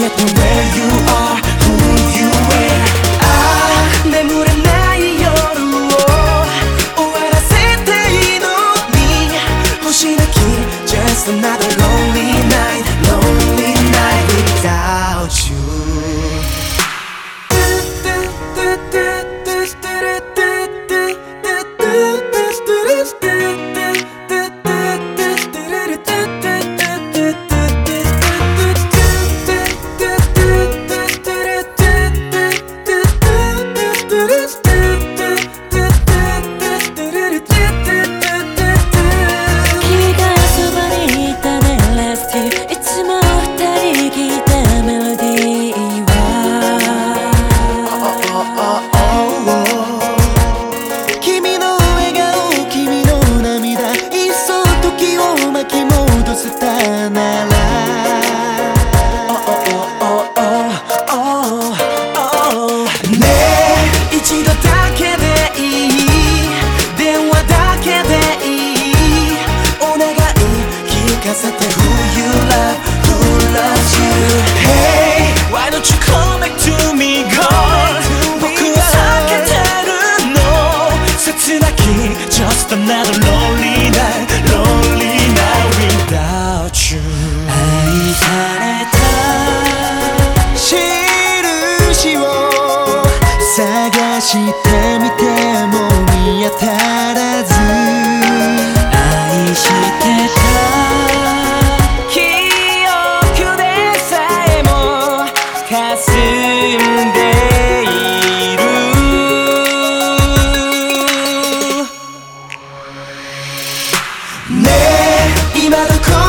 at the where you are, who you wear. 眠れない夜を終わらせていいのに星なき Just another lonely night, lonely night without you. Who you love, who loves you. Hey, why don't you come back to me, girl. 僕は避けてるの切なき Just another lonely night, lonely night without you. 愛された印を探してみても見当たらず愛してた今どこ